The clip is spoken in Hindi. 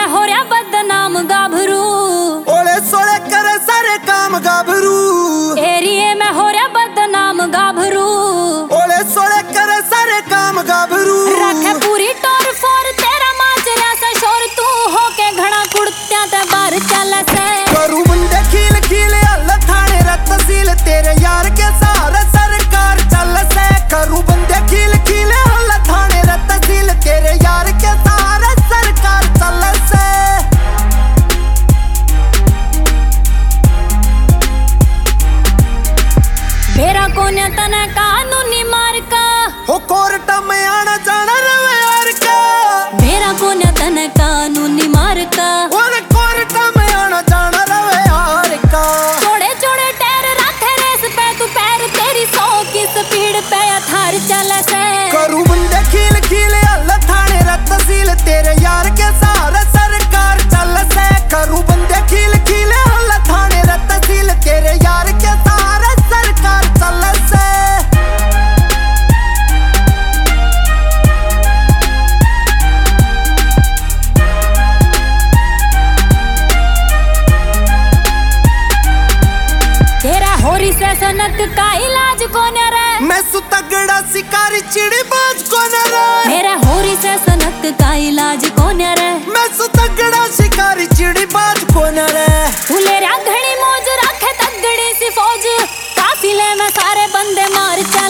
में हो रहा बदनाम गाभरू, ओले सोले करे सारे काम गाभरू। एरिए में हो रहा बदनाम गाभरू, ओले सोले करे सारे काम गाभरू। रखे पूरी टोर फोर तेरा माजरा सा शोर, तू होके घड़ा कुड़त्या ते बाहर चल से। करू बंदे खील खील हल्ला थाने रत तहसील, तेरे यार के सहारे सरकार चल से। करू बंदे खील खील हल्ला थाने रत तहसील, तेरे यार के सहारे सरकार चल से। मेरा कोन्या तना कानूनी मार का, हो कोर्ट में आना जाना रवे यार का। मेरा कोन्या तना कानूनी मार का, और कोर्ट में आना जाना रवे यार का। छोड़े छोड़े टैर रखे रेस पे तू पैर, तेरी 100 की स्पीड पे थार चल से। करू बंदे खील खील हल्ला थाने रत तहसील, तेरे यार के सहारे सरकार चल से। करू बंदे खील खील हल्ला थाने रत तहसील, तेरे यार के सहारे सरकार चल से। तेरा होरी से सनक का इलाज कौन रे, मैं सु तगड़ा शिकारी चिड़ी बाज कौन रे। मेरा होरी से सनक का इलाज कौन रे, मैं सु तगड़ा शिकारी चिड़ी बाज कौन रे। फुलेरा घड़ी मौज रखे तगड़ी सी फौज, काफिले में सारे बंदे मार चल